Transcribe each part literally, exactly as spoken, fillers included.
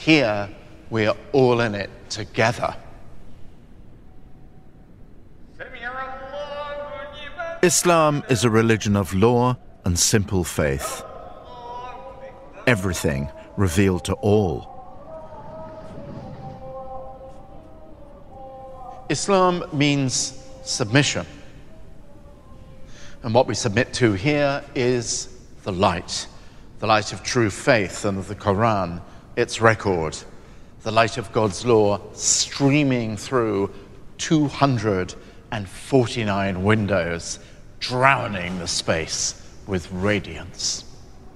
here we are all in it together. Islam is a religion of law and simple faith. Everything revealed to all. Islam means submission. And what we submit to here is the light, the light of true faith and of the Quran, its record, the light of God's law streaming through two hundred forty-nine windows, drowning the space with radiance.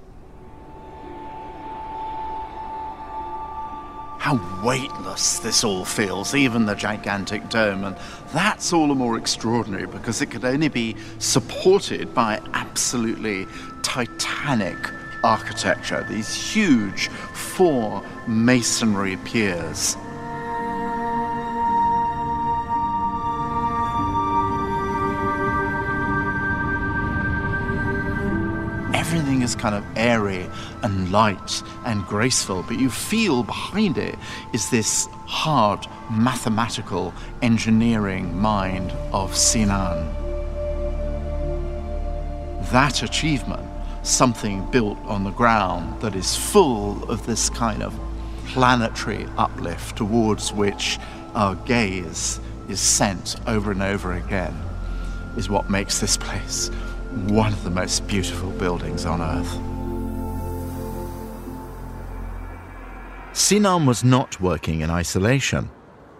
How weightless this all feels, even the gigantic dome, and that's all the more extraordinary because it could only be supported by absolutely titanic architecture, these huge four masonry piers. Everything is kind of airy and light and graceful, but you feel behind it is this hard mathematical engineering mind of Sinan. That achievement, something built on the ground that is full of this kind of planetary uplift towards which our gaze is sent over and over again, is what makes this place one of the most beautiful buildings on Earth. Sinan was not working in isolation.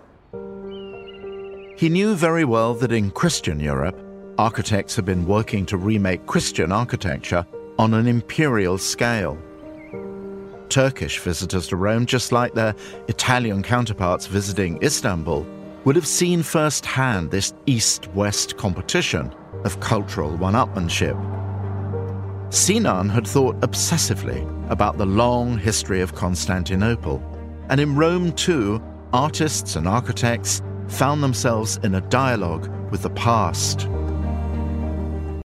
He knew very well that in Christian Europe, architects had been working to remake Christian architecture on an imperial scale. Turkish visitors to Rome, just like their Italian counterparts visiting Istanbul, would have seen firsthand this east-west competition of cultural one-upmanship. Sinan had thought obsessively about the long history of Constantinople, and in Rome too, artists and architects found themselves in a dialogue with the past.